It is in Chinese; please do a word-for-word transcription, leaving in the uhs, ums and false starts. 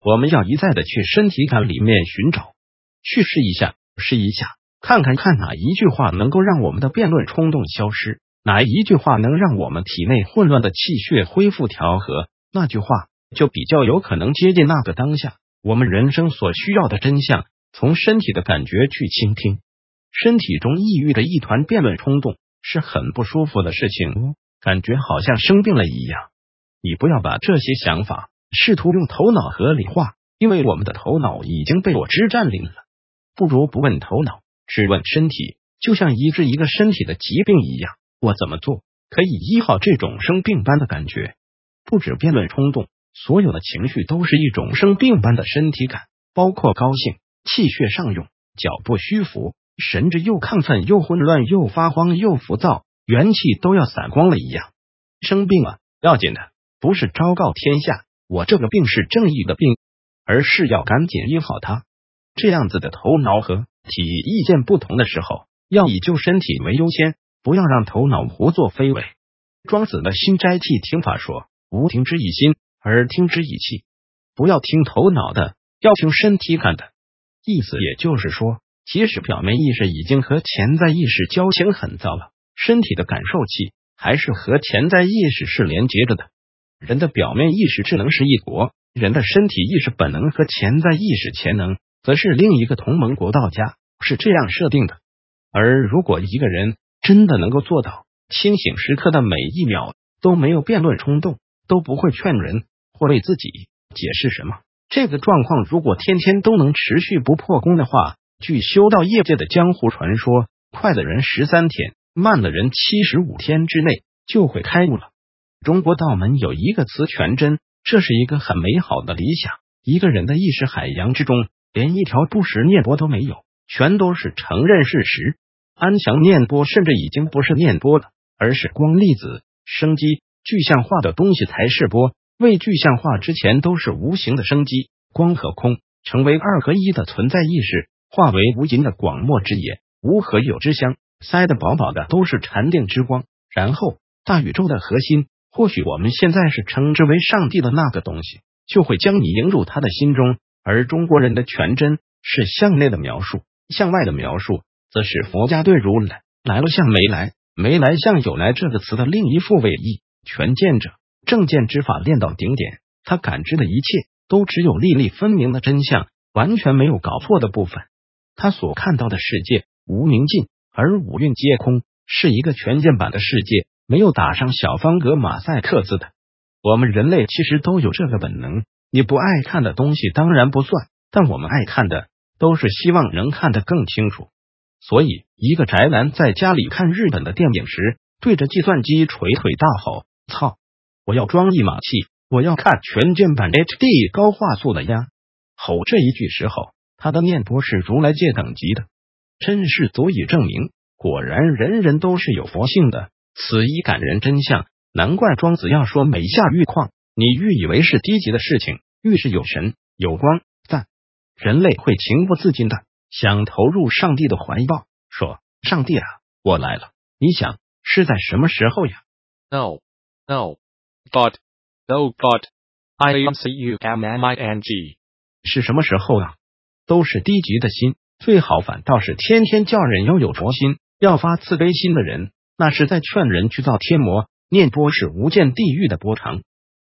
我们要一再的去身体感里面寻找，去试一下，试一下，看看看哪一句话能够让我们的辩论冲动消失，哪一句话能让我们体内混乱的气血恢复调和，那句话就比较有可能接近那个当下我们人生所需要的真相。从身体的感觉去倾听，身体中抑郁的一团辩论冲动是很不舒服的事情，感觉好像生病了一样。你不要把这些想法试图用头脑合理化，因为我们的头脑已经被我知占领了。不如不问头脑，只问身体，就像医治一个身体的疾病一样，我怎么做可以医好这种生病般的感觉？不止辩论冲动，所有的情绪都是一种生病般的身体感，包括高兴，气血上涌，脚步虚浮，神志又亢奋又混乱又发慌又浮躁，元气都要散光了一样。生病了，要紧的不是昭告天下我这个病是正义的病，而是要赶紧医好它。这样子的头脑和体意见不同的时候，要以救身体为优先，不要让头脑胡作非为。庄子的心斋气听法说，无听之以心，而听之以气。不要听头脑的，要听身体感的。意思也就是说，即使表面意识已经和潜在意识交情很糟了，身体的感受器还是和潜在意识是连接着的。人的表面意识智能是一国，人的身体意识本能和潜在意识潜能则是另一个同盟国，道家是这样设定的。而如果一个人真的能够做到清醒时刻的每一秒都没有辩论冲动，都不会劝人或为自己解释什么，这个状况如果天天都能持续不破功的话，据修道业界的江湖传说，快的人十三天，慢的人七十五天之内就会开悟了。中国道门有一个词全真，这是一个很美好的理想。一个人的意识海洋之中，连一条不实念波都没有，全都是承认事实。安详念波甚至已经不是念波了，而是光粒子、生机、具象化的东西才是波。未具象化之前都是无形的生机，光和空成为二合一的存在意识，化为无垠的广漠之野，无何有之乡，塞得饱饱的都是禅定之光。然后大宇宙的核心，或许我们现在是称之为上帝的那个东西，就会将你迎入他的心中。而中国人的全真是向内的描述，向外的描述则是佛家对如来来了像没来，没来像有来这个词的另一副谓义。全见者正见之法练到顶点，他感知的一切都只有粒粒分明的真相，完全没有搞错的部分。他所看到的世界无明尽，而五蕴皆空，是一个全见版的世界，没有打上小方格马赛克字的。我们人类其实都有这个本能，你不爱看的东西当然不算，但我们爱看的都是希望能看得更清楚。所以一个宅男在家里看日本的电影时，对着计算机捶腿大吼，操，我要装一码器，我要看全键版 H D 高画素的呀。吼这一句时候，他的念波是如来界等级的，真是足以证明，果然人人都是有佛性的。此一感人真相，难怪庄子要说每下愈况，你愈以为是低级的事情，愈是有神有光赞。人类会情不自禁的想投入上帝的怀抱，说上帝啊，我来了。你想是在什么时候呀？ No, no, God, no God, I answer you am am I N G。 是什么时候啊？都是低级的心，最好反倒是天天叫人要有佛心，要发慈悲心的人，那是在劝人去造天魔。念波是无间地狱的波长，